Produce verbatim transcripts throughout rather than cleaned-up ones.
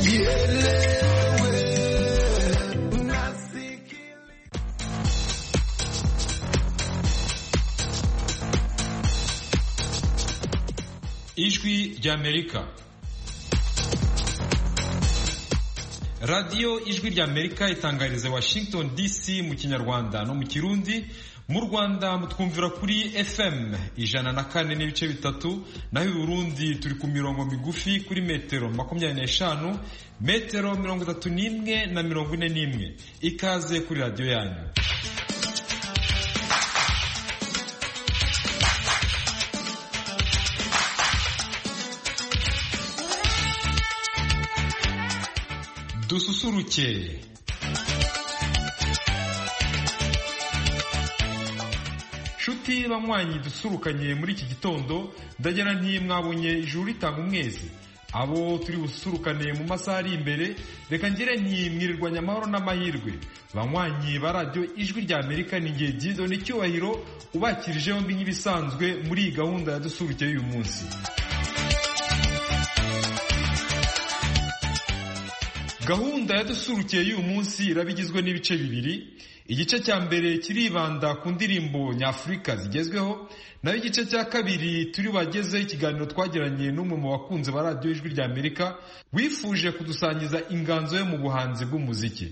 Ijwi ry'Amerika. Radio Ijwi ry'Amerika itangariza Washington D C mu Kinyarwanda no mu Kirundi. Mu Rwanda mutwumvira kuri F M ijana na kane n'ibice bitatu, naho i Burundi turi ku mirongo migufi kuri metero makumyabiri n'eshanu, metero mirongo itatu n'imwe na mirongo ine n'imwe. Ikaze kuri radio yanyu. Dususuruke. Shuti banywanyi dusurukanye muri iki gitondo, ndagera nti mwabonye ijuru ritanga umwezi. Abo turi busurukane mu masaha ari imbere, reka ngire nti mwirirwanya amahoro n'amahirwe. Banywanyi ba radio Ijwi ry'Amerika ni ngiye Gido n'icyubahiro ubakirije yombi nk'ibisanzwe muri gahunda ya dusurukeye uyu munsi. Gahunda ya dusurukeye uyu munsi irabigizwe n'ibice bibiri. Igice cya mbere kiribanda ku ndirimbo nyafurika zigezweho, naho igice cya kabiri turi bageze ikiganiro twagiranye n'umwe mu bakunze ba radio Ijwi ry'Amerika wifuje kudusangiza inganzo yo mu buhanzi bw'umuziki.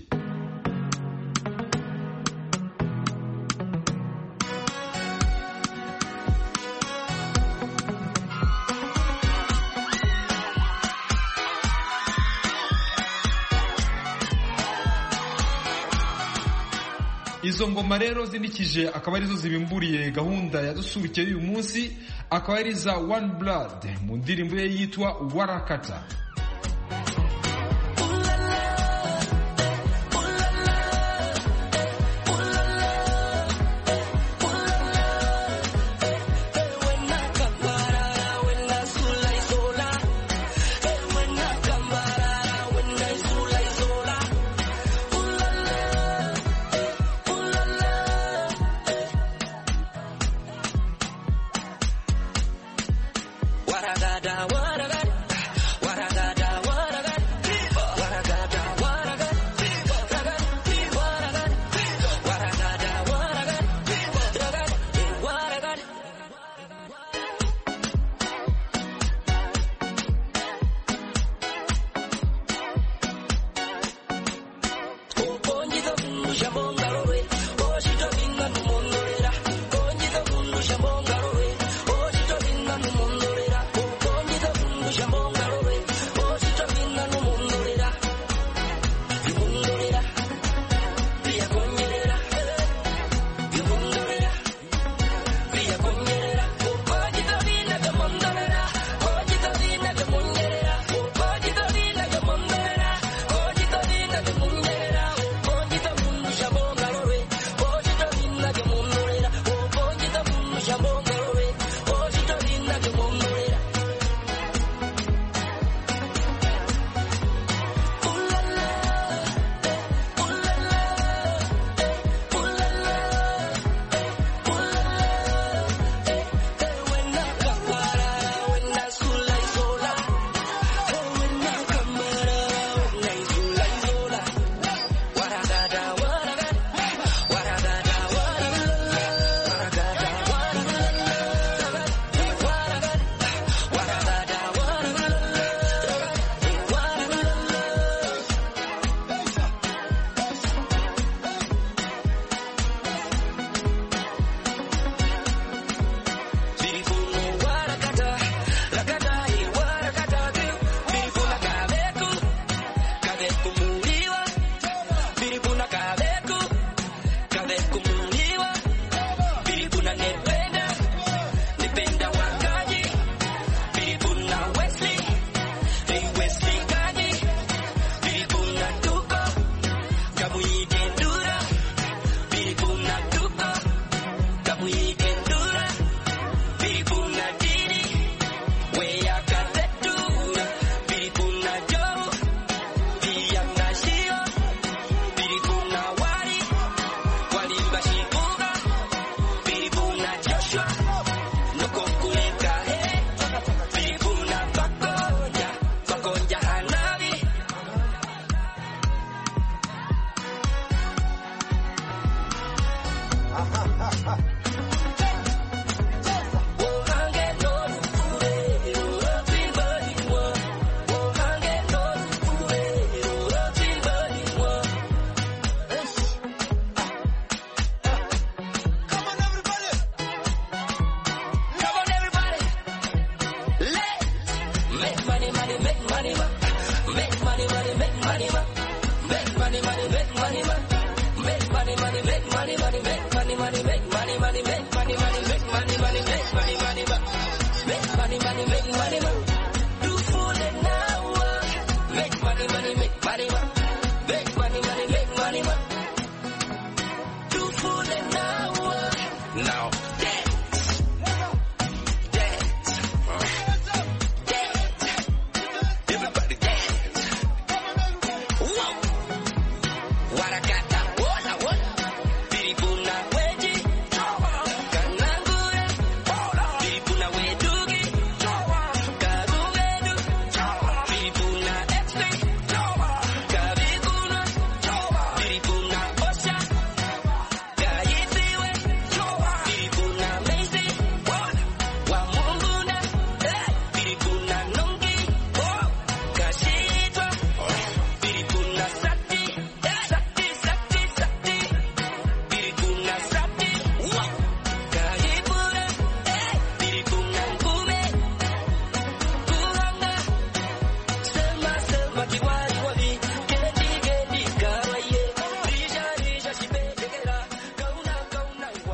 Izo ngoma rero zindikije akaba arizo zibimburiye gahunda ya dusurukeye uyu munsi, akaba ari za One Blood mu ndirimbo ye yitwa Warakata. Waragada, waragada, waragada.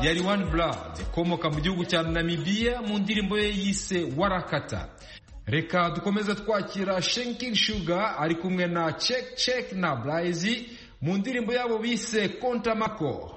yari One Blood komoka mu gihugu cya Namibia mu ndirimbo ye yise Warakata. Reka dukomeze twakira Shanking Sugar ari kumwe na Check Check na Blaze mu ndirimbo yabo bise Kontamako.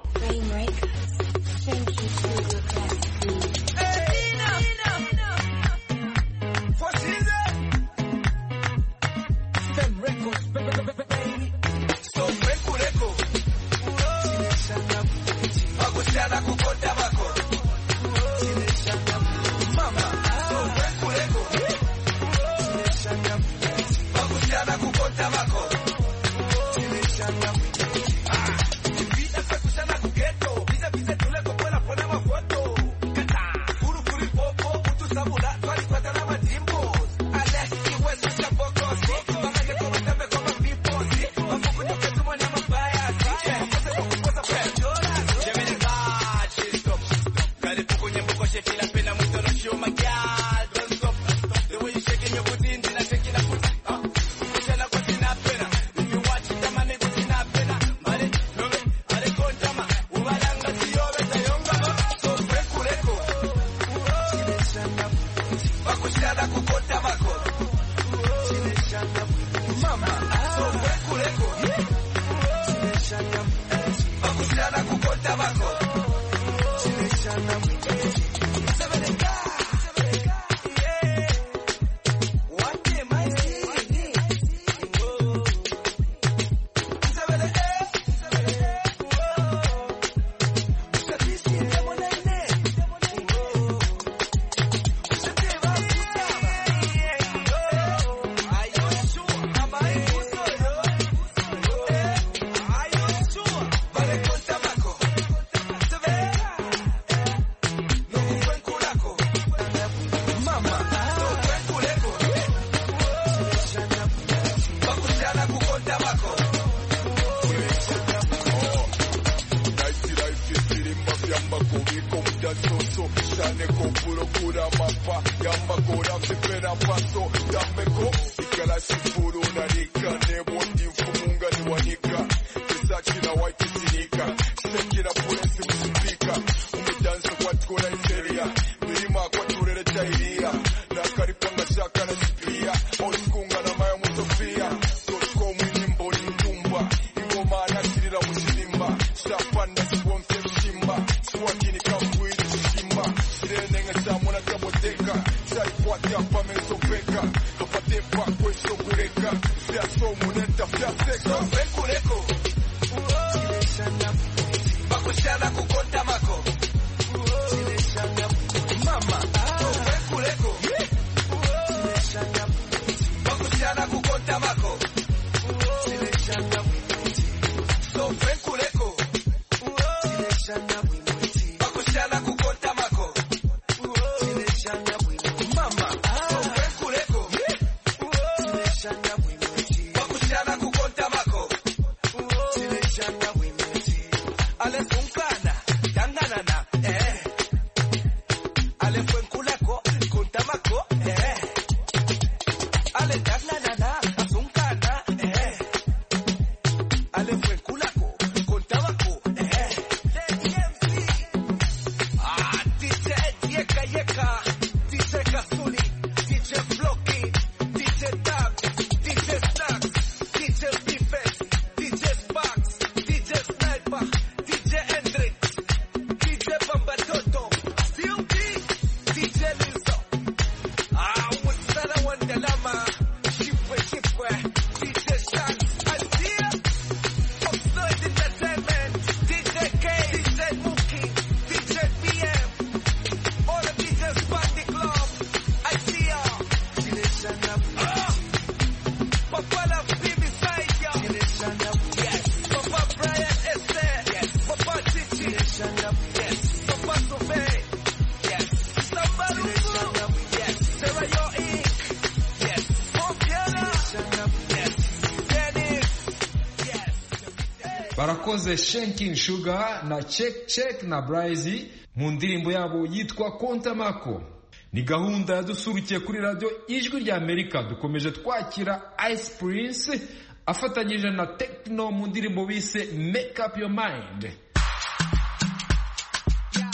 Barakoze Shanking Sugar na Check Check na Blaze mu ndirimbo yabo yitwa Kontamako. Ni gahunda yadusurukiye kuri radio Ijwi rya Amerika. Dukomeje twakira Ice Prince afatanyije na Techno mu ndirimbo bise Make Up Your Mind.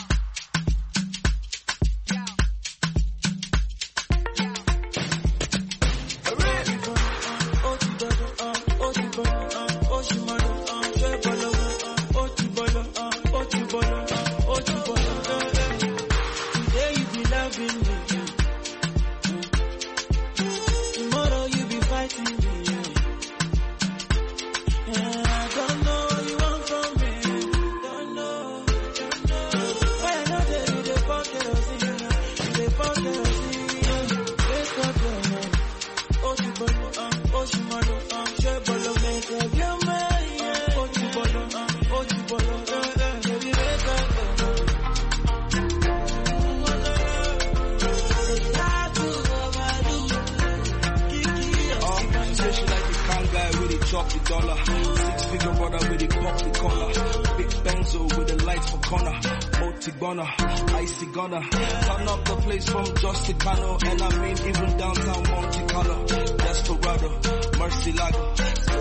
chop the dollar. Six figure brother with the pop the collar. Big Benzo with the lights for corner. Multi gunner, icy gunner. Turn up the place from Justicano. And I mean even downtown Monte Carlo. Desperado, Mercy Lago.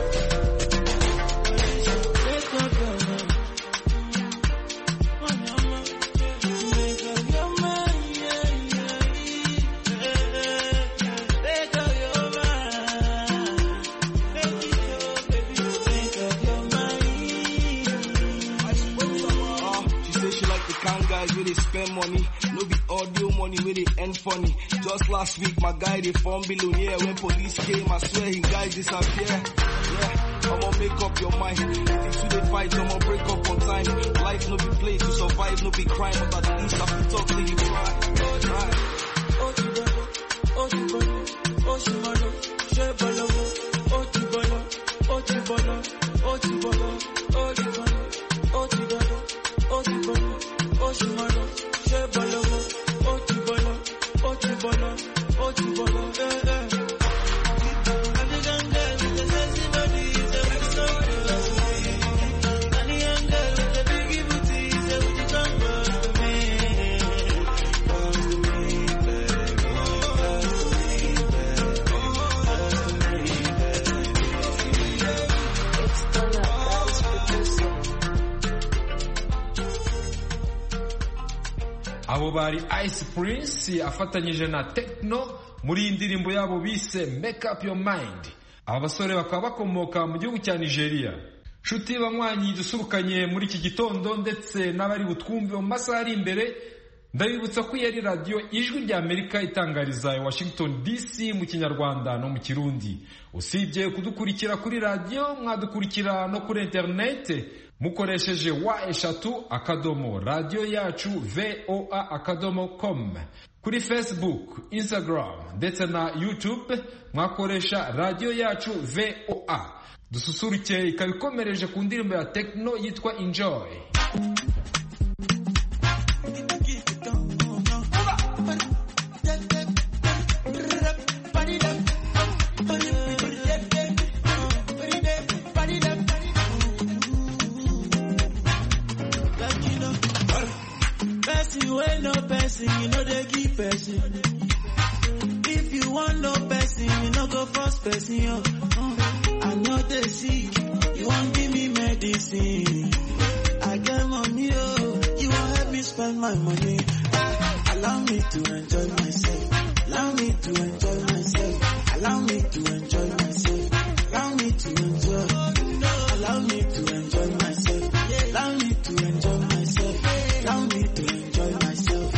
Where they spend money, no be audio money where they end funny. Just last week my guy they formed billionaire. When police came I swear he guys disappear. Yeah, I'ma make up your mind. If you they fight I'ma break up on time. Life no be play to survive, no be crime. But at least I can talk till you try. Try. Oh Tibolo, oh Tibolo, oh Shimano, Shebolo, oh Tibolo, oh Tibolo, oh Tibolo, oh Tibolo, oh Tibolo, oh Tibolo. Oshimano, Shebolo, Otibolo, Otibolo, Otibolo, eh, eh. African girl with the sexy body is a big story. Ghanaian girl with the big booty is a big combo to me. Come to me, baby. Come to me, baby. It's gonna dance with the song. abo bari Ice Prince afatanyije na Tekno muri indirimbo yabo bise Make Up Your Mind. Aba basore bakaba bakomoka mu gihugu cya Nigeria. Nshuti banywanyi dusurukanye muri iki gitondo ndetse n'abari butwumve mu masaha ari imbere, ndabibutsa ko yari radio Ijwi rya Amerika itangariza i Washington D C mu Kinyarwanda no mu Kirundi. Usibye kudukurikira kuri radio, mwadukurikira no kuri internet mukoresheje wa eshatu akadomo radio yacu voa akadomo com. Kuri Facebook, Instagram ndetse na YouTube mwakoresha radio yacu voa. Dususuruke ikabikomereje ku ndirimbo ya Tekno yitwa Enjoy. You know they give person. If you want no person, you know go first person. Yo. Uh, I know they sick. You won't give me medicine. I get money, oh. You won't help me spend my money. Uh, allow me to enjoy myself. Allow me to enjoy myself. Allow me to enjoy myself. Allow me to enjoy. Allow me to enjoy myself. Allow me to enjoy myself. Allow me to enjoy myself.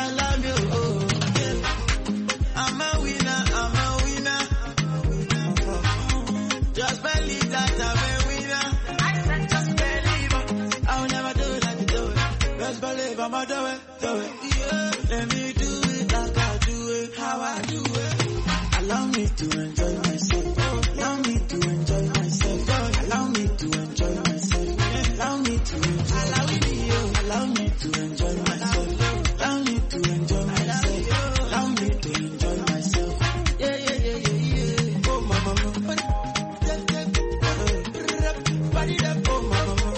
I'ma do it, do it, yeah. Let me do it like I do it, how I do it. Allow me to enjoy myself. Allow me to enjoy myself. Allow me to enjoy myself. Allow me to enjoy. Allow me, allow me to enjoy myself. Allow me to enjoy myself. Allow me to enjoy myself. Yeah, yeah, yeah, yeah, yeah. Oh, mama, mama. Oh, mama, mama.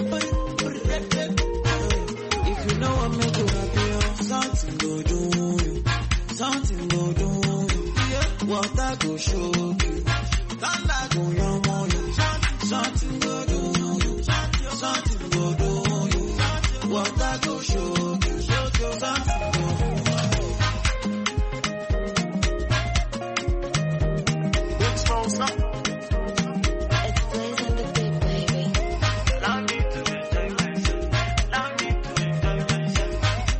Something go do you, something go do you, yeah. Water go show you, thunder go yam on you, something go do you, something go do you, water go show you, something go do you. It's from some. It's plays on the beat, baby. Allow me to enjoy myself. Allow me to enjoy myself.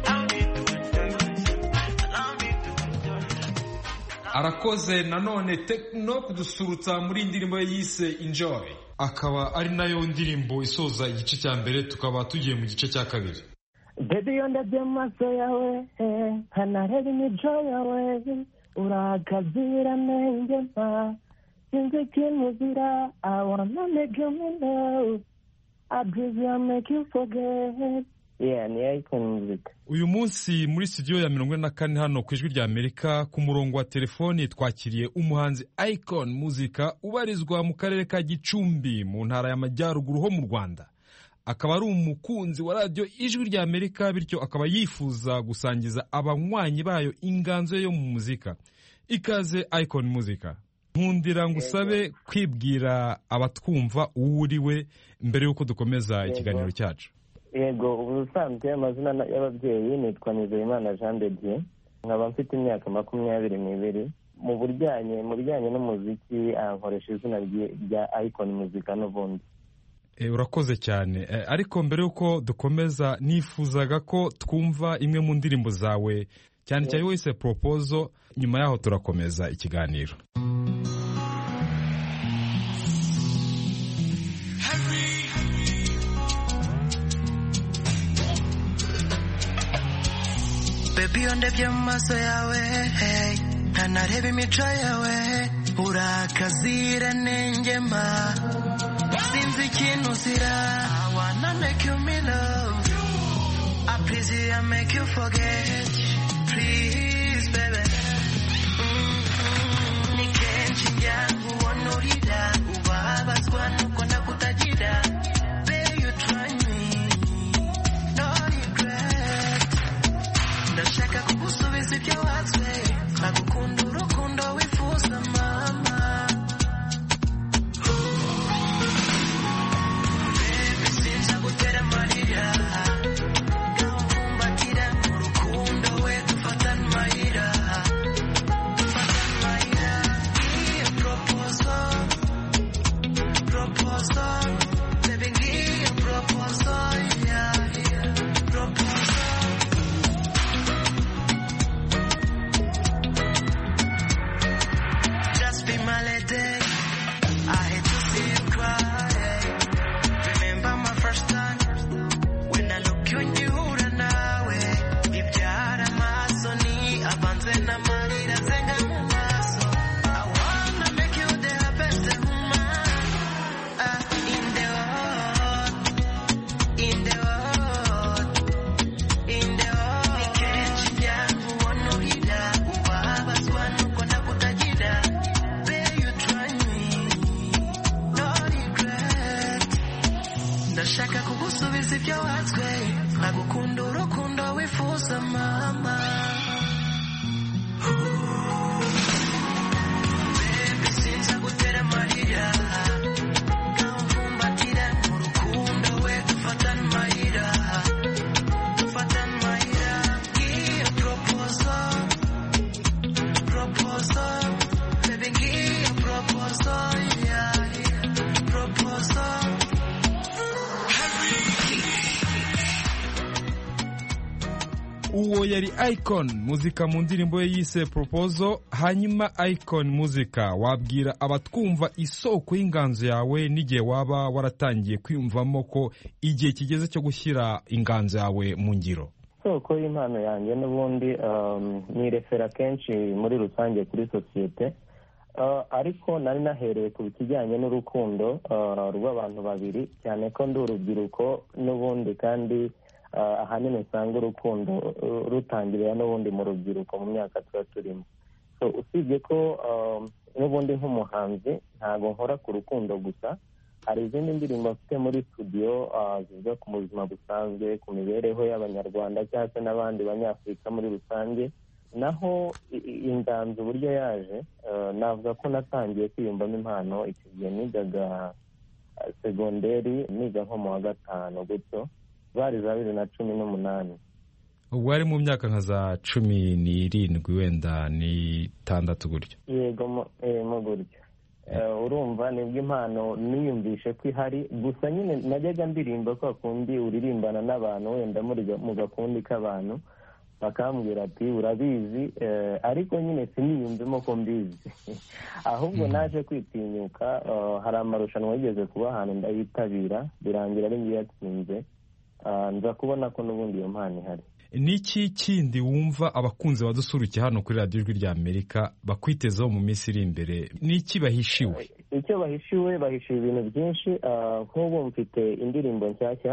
Arakoze nanone Tekno kudusurutsa muri indirimbo yise Enjoy. Akaba ari nayo ndirimbo isoza igice cya mbere, tukaba tugiye mu gice cya kabiri. Baby yondabye maso yawe kanarebe imico yawe urakazira nenge mpa sinzi kimuzira. I wanna make you know I breathe you make you forget yeah ni Icon Music. Uyu munsi muri studio ya mirongo ine na kane hano ku Ijwi rya Amerika ku murongo wa telefoni twakiriye umuhanzi Icon Music ubarizwa mu karere ka Gicumbi mu ntara y'Amajyaruguru ho mu Rwanda. Akaba ari umukunzi wa radio Ijwi rya Amerika, bityo akaba yifuza gusangiza abanywanyi bayo inganzo yo mu muzika. Ikaze Icon Music. Nkundira ngusabe kwibwira abatwumva uwuriwe mbere yuko dukomeza ikiganiro cyacu. Yego, ubusanzwe amazina y'ababyeyi nitwa Nizeyimana Jean de Dieu, nkaba mfite imyaka makumyabiri n'ibiri. Mu buryanye mu bijyanye n'umuziki ankoresha izina rya Icon Music n'ubundi. E, urakoze cyane. E, ariko mbere yuko dukomeza nifuzaga ko twumva imwe mu ndirimbo zawe cyane cyane wese proposal, nyuma yaho turakomeza ikiganiro. Baby ondebye mu maso yawe, hey, ntanareba imico yawe, urakazira nengema, sinzi ikintu uzira. I wanna make you me love, I please you and make you forget, please baby. Mm-hmm. Ni kenshi njyangu wonurira, ubabazwa nuko nakutagira. Baby you try me, no regret. Ndashaka kugusubiza ibyo watswe, nkagukunda urukundo wifuza mama. Baby sinza gutera amarira, nkamvumbatira mu rukundo we dufatane amayira, dufatane amayira. Ngiye proposal, proposal, baby ngiye proposal, yeah, yeah, proposal. My lady, I hate to see you cry. Remember my first time when I look you in the nawe. Ibyara masoni abanze na marira zenga mu maso. I wanna make you the best woman uh, in the world, in the world, in the world. Nikenshi yangu wonurira, ubabazwa nuko nakutagira. Ndashaka kugusubiza ibyo watswe, nkagukunda urukundo wifuza mama. Baby sinza gutera amarira, nkamvumbatira mu rukundo we dufatane amayira, dufatane amayira. Ngiye proposal, proposal, baby ngiye proposal, yeah, yeah, proposal. Uwo yari Icon Music mu ndirimbo ye yise Proposal. Hanyuma Icon Music, wabwira abatwumva isoko y'inganzo yawe n'igihe waba waratangiye kwiyumvamo ko igihe kigeze cyo gushyira inganzo yawe mu ngiro? Isoko y'impano yanjye n'ubundi um, ni refera kenshi muri rusange kuri sosiyete, uh, ariko nari nahereye ku kijyanye n'urukundo uh, rw'abantu babiri, cyane ko ndi urubyiruko n'ubundi kandi Uh, ahanini usanga urukundo uh, rutangirira n'ubundi mu rubyiruko mu myaka tuba turimo. So usibye ko uh, n'ubundi nk'umuhanzi ntago nkora ku rukundo gusa, hari izindi ndirimbo mfite muri studio uh, zivuga ku buzima busanzwe, ku mibereho y'abanyarwanda cyangwa se n'abandi banyafurika muri rusange. Naho inganzo uburyo yaje, uh, navuga ko natangiye kwiyumvamo impano icyo gihe nigaga uh, segonderi, niga nko mu wa gatanu gutyo, bari za bibiri na cumi n'umunani. Ubwo ari mu myaka nka za cumi n'irindwi wenda n'itandatu gutyo. Yego mu gutyo. Urumva nibwo impano niyumvishe ko ihari, gusa nyine najyaga ndirimba kwa kundi uririmbana n'abantu wenda muri mu gakundi k'abantu, bakambwira ati urabizi, ariko nyine siniyumvemo ko mbizi. Ahubwo naje kwitinyuka, hari amarushanwa yigeze kuba ahantu ndayitabira, birangira ari ngiye yatsinze. Nza kubona ko n'ubundi iyo mpano ihari. Niki kindi wumva abakunzi badusurukiye hano kuri Radio Ijwi rya Amerika bakwitezeho mu minsi iri imbere? Niki bahishiwe? Icyo bahishiwe, bahishiwe ibintu byinshi. Nk'ubu mfite indirimbo nshyashya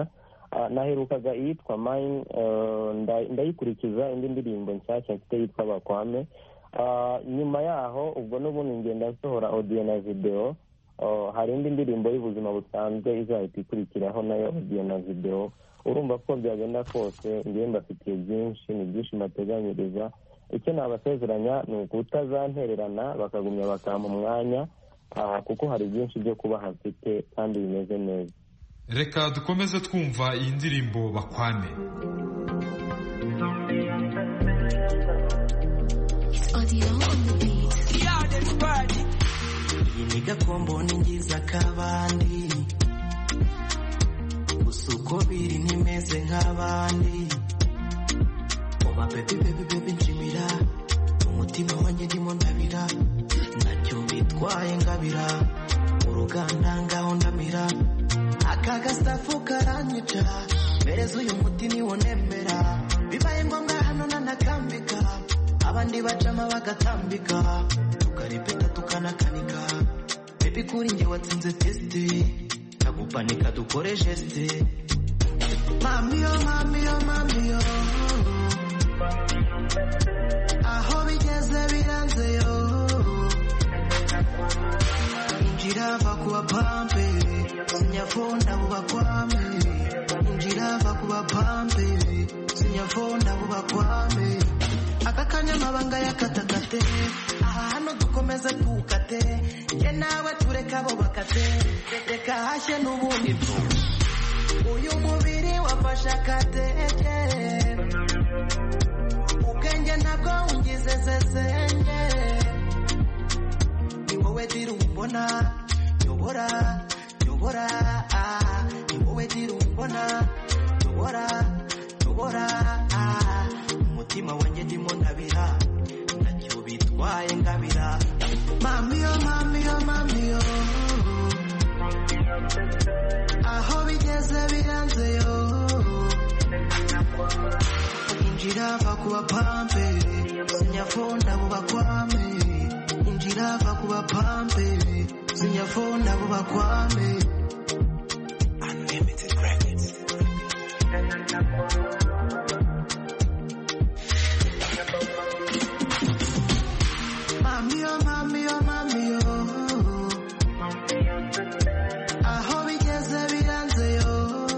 naherukaga iyitwa mine, ndayikurikiza indi ndirimbo nshyashya mfite yitwa bakwame. Nyuma yaho ubwo n'ubundi ngenda nsohora audio na video. Hari indi ndirimbo y'ubuzima busanzwe izahita ikurikiraho nayo audio na video. Urumva ko byagenda kose ngiye mbafitiye byinshi, ni byinshi mbateganyiriza. Icyo nabasezeranya ni ukutazantererana bakagumya bakampa umwanya, kuko hari byinshi byo kuba hafite kandi bimeze neza. Reka dukomeze twumva iyi ndirimbo bakwame. Iyi gakombo ni ngiza kabandi, usuko biri nimeze nk'abandi. Oba baby baby baby nshimira, umutima wanjye ndimo ndabira, nacyo bitwaye ngabira, uruganda ngaho ndamira. Aka gastafu karanyica, bereza uyu muti niwo nemera, bibaye ngombwa hano nanakambika, abandi bacama bagatambika, tukarepeta tukanakanika. Baby kuri njye watsinze testi, kagupanika dukore geste. Mami yo mami yo mami yo, aho bigeze biranze yo, injira vakuwa pampe, sinyafonda bubakwame. Injira vakuwa pampe, sinyafonda bubakwame. Akakanya mabanga yakatakate, aha hano dukomeze tukate, nge nawe tureka bo bakate, reka hashye n'ubundi bwo. Uyu mubiri wafashe akateke, ubwenge ntabwo ungize sesenye. Ni wowe dira umbona, nyobora, nyobora. Ni wowe dira umbona, nyobora, nyobora. Umutima wanjye ndimo ndabira, nacyo bitwaye ngabira. Mami yo mami yo mami yo, aho bigeze biranze yo, injira vakuwa pampe, sinyafonda bubakwame. Injira vakuwa pampe, sinyafonda bubakwame. Unlimited credits. Mami yo mami yo mami yo, aho bigeze biranze yo,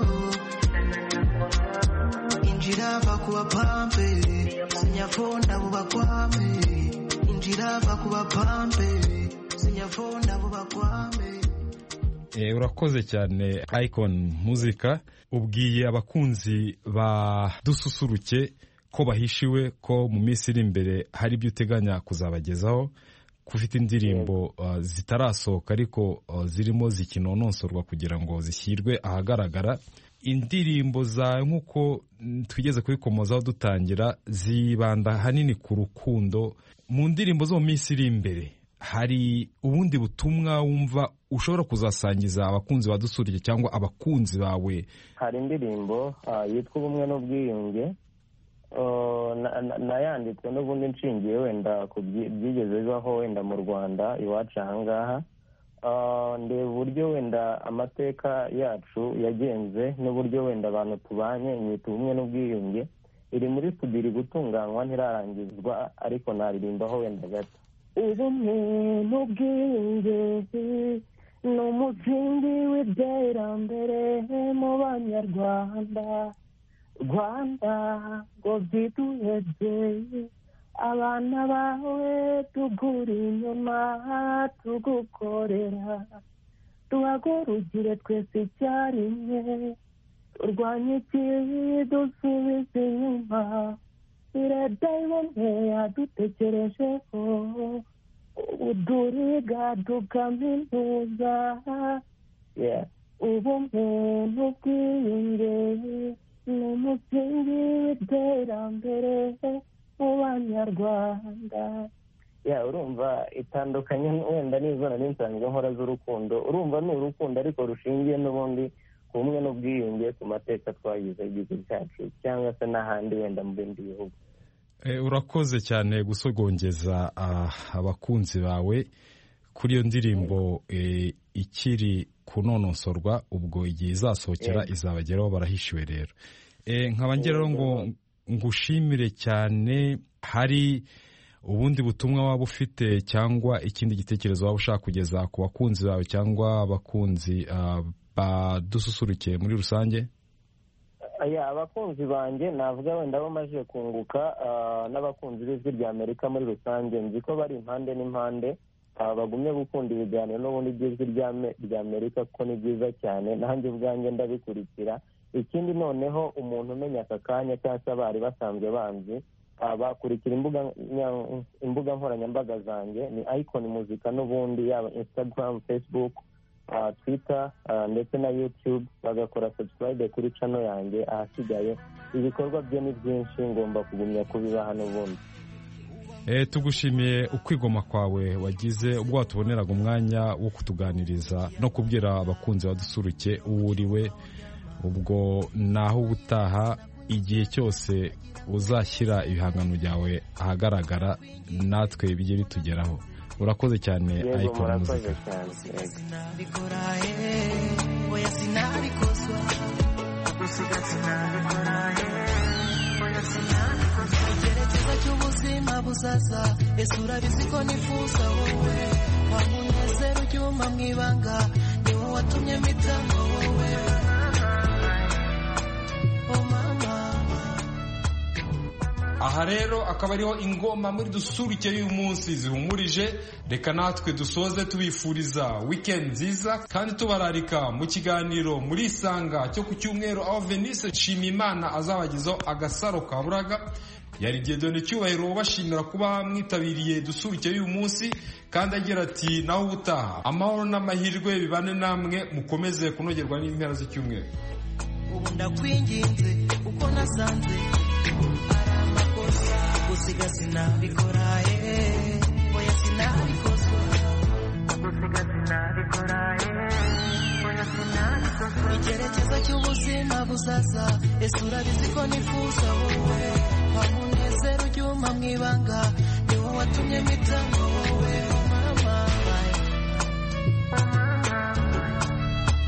injira vakuwa pampe, sinyafonda bubakwame. Injira vakuwa pampe, sinyafonda bubakwame. Eh, urakoze cyane Icon Muzika. Ubwiye abakunzi ba Dususuruke ko bahishiwe ko mu minsi iri imbere hari ibyo uteganya kuzabagezaho, kufite indirimbo uh, zitarasohoka ariko uh, zirimo zikinononsorwa kugira ngo zishyirwe ahagaragara. Indirimbo za nkuko twigeze kubikomozaho dutangira zibanda hanini ku rukundo. Mu ndirimbo zo mu minsi iri imbere hari ubundi butumwa wumva ushobora kuzasangiza abakunzi badusurike cyangwa abakunzi bawe? Hari indirimbo uh, yitwa ubumwe n'ubwiyunge, uh, nayanditse na, na n'ubundi nshingiye wenda ku byigeze bibaho wenda mu Rwanda iwacu ahangaha. Uh, ndeba uburyo wenda amateka yacu yagenze n'uburyo wenda abantu tubanye, inyito ubumwe n'ubwiyunge. Iri muri studio iri gutunganywa ntirarangizwa, ariko naririmbaho wenda gato. Ubumwe n'ubwiyunge ni umusingi w'iterambere mu Banyarwanda. Rwanda ngo byiduhebye, abana bawe tugura inyuma tugukorera. Tuhagurukire twese icyarimwe, turwanye ikibi dusubize inyuma. Leta iboneye yadutekerejeho, ubu duriga tukaminuza. Ubumwe n'ubwiyunge ni umusingi w'iterambere mu Banyarwanda. Ya urumva itandukanye wenda n'izona n'insanzwe nkora z'urukundo. Urumva ni urukundo ariko rushingiye n'ubundi ku bumwe n'ubwiyunge, ku mateka twagize igihugu cyacu cyangwa se n'ahandi wenda mu bindi bihugu. E, urakoze cyane gusogongeza uh, abakunzi bawe kuri iyo ndirimbo e, ikiri kunonosorwa, ubwo igihe izasohokera izabageraho barahishiwe rero. nkaba ngeraho ngo ngushimire cyane. Hari ubundi butumwa waba ufite cyangwa ikindi gitekerezo waba ushaka kugeza ku bakunzi bawe cyangwa abakunzi badususurukiye muri rusange? Abakunzi banjye navuga wenda bamaze kunguka, n'abakunzi b'ijwi rya Amerika muri rusange, nzi ko bari impande n'impande bagumye gukunda ibiganiro n'ubundi by'ijwi rya Amerika kuko ni byiza cyane, nanjye ubwanjye ndabikurikira. Ikindi noneho umuntu umenya aka kanya cyangwa se bari basanzwe banzi, bakurikira imbuga nkoranyambaga zanjye, ni Icon Muzika n'ubundi, yaba Instagram, Facebook, Twitter ndetse na YouTube, bagakora subscribe kuri channel yanjye. Ahasigaye ibikorwa bye ni byinshi, ngomba kugumya kubibaha n'ubundi. Tugushimiye ukwigoma kwawe wagize ubwo watuboneraga umwanya wo kutuganiriza no kubwira abakunzi badusuruke uwuriwe. Ubwo naho ubutaha, igihe cyose uzashyira ibihangano byawe ahagaragara natwe bijye bitugeraho. Urakoze cyane Icon Muzika. Cy'ubuzima buzaza, ese urabizi ko nifuza wowe, wa munezero uryuma mu ibanga, ni wowe watumye mpitamo wowe. Oh mama. Aha rero akaba ariho ingoma muri dusuruke y'uyu munsi zihumurije. Reka natwe dusoze tubifuriza weekend nziza kandi tubararika mu kiganiro muri Isanga cyo ku cyumweru, aho Venice Nshimiyimana azabagezaho agasaro ka buraga. Yari Dieudonné Cyubahiro bashimira kuba mwitabiriye dusuruke y'uyu munsi, kandi agira ati naho ubutaha amahoro n'amahirwe bibane namwe, mukomeze kunogerwa n'impera z'icyumweru. Ubu ndakwinginze uko nasanze ari amakosa, gusiga sinabikora, oya sinabikosa, gusiga sinabikora, oya sinabikosa. Icyerekezo cy'ubuzima buzaza, ese urabizi ko nifuza wowe, wa munezero uryuma mu ibanga, ni wowe watumye mpitamo wowe.